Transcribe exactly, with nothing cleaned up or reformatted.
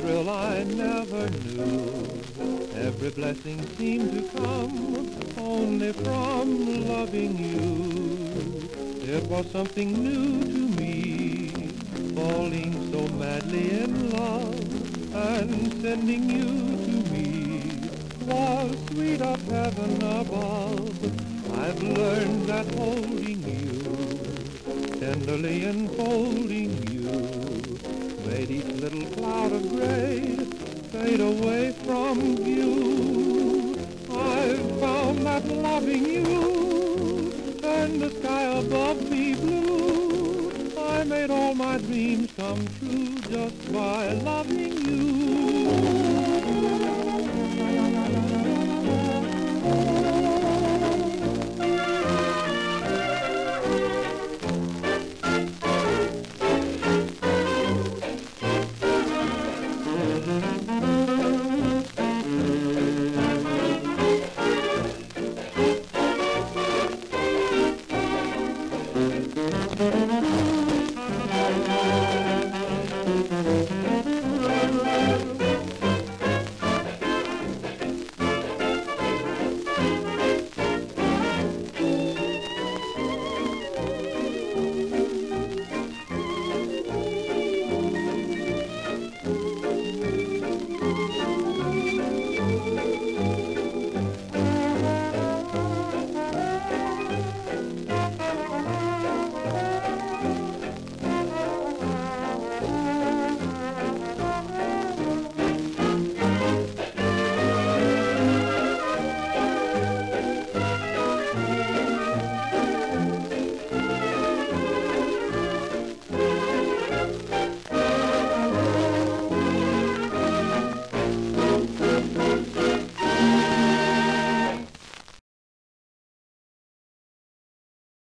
thrill I never knew. Every blessing seemed to come only from loving you. It was something new to me, falling so madly in love, and sending you to me was sweet of heaven above. I've learned that holding you, tenderly enfolding you, made each little cloud of gray fade away from view. I've found that loving you turned the sky above me blue. I made all my dreams come true just by loving you.